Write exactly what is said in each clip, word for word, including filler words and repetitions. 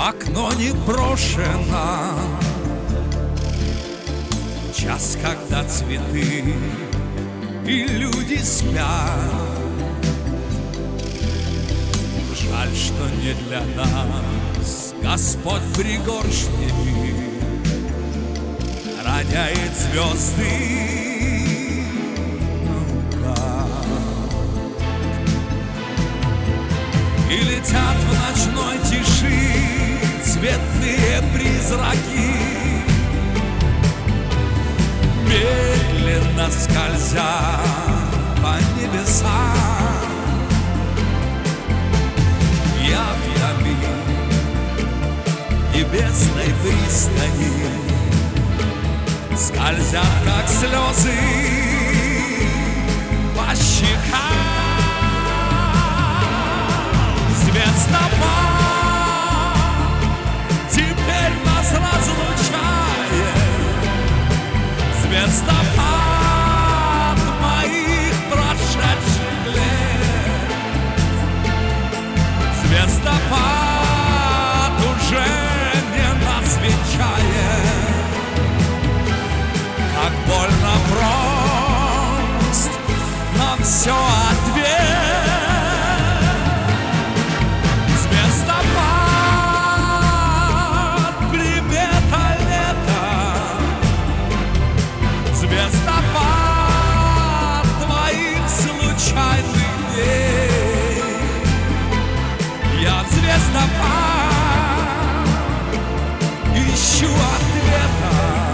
окно не брошено. Час, когда цветы и люди спят. Жаль, что не для нас Господь пригоршнями роняет звезды наугад. И летят в ночной тиши цветные призраки, медленно скользя по небесам. Являми небесной пристани скользят, как слезы, по щекам. Звездопад теперь нас разлучает. Звездопад моих прошедших лет. Звездопад уже не нас венчает. Как больно прост нам все ответ. Звездопад, примета лета. Звездопад твоих случайных дней. Я в звездопад ищу ответа.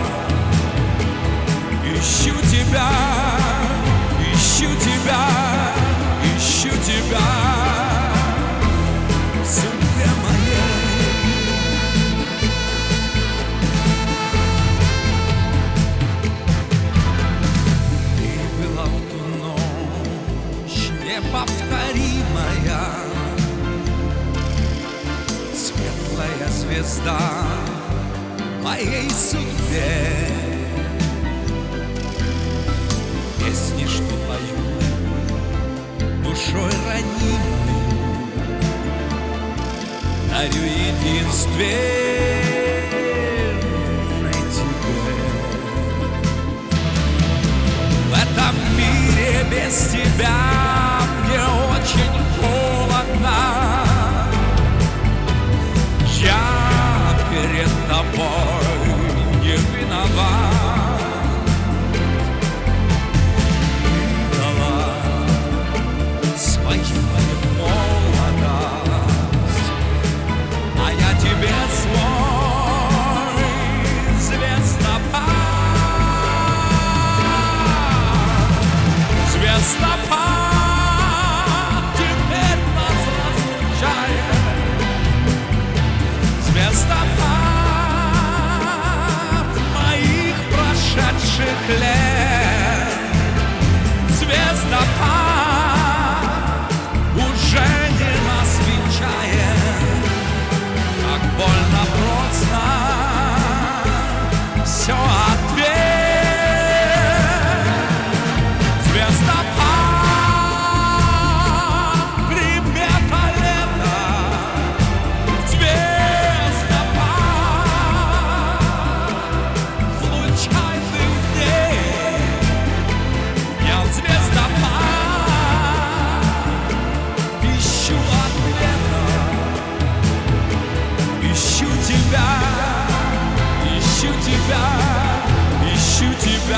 Ищу тебя, ищу тебя, ищу тебя в судьбе моей. Ты была в ту ночь неповторимая, светлая звезда моей судьбе. Песни, что пою душой ранимой, дарю единственной тебе. В этом мире без тебя мне очень холодно. Я перед тобой не виноват. Звездопад теперь нас разлучает. Звездопад моих прошедших лет. Звездопад уже не нас венчает. Как больно просто все ответ. Ищу тебя, ищу тебя, ищу тебя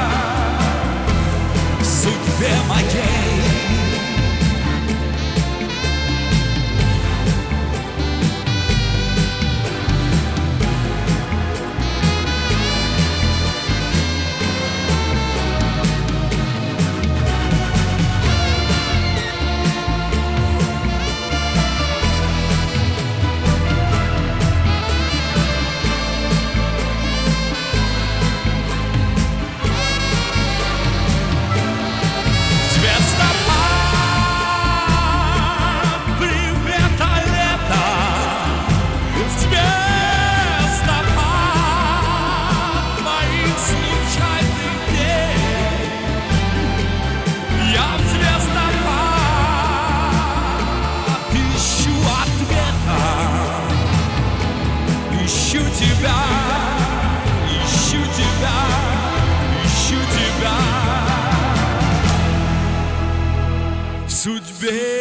в судьбе моей. тебе.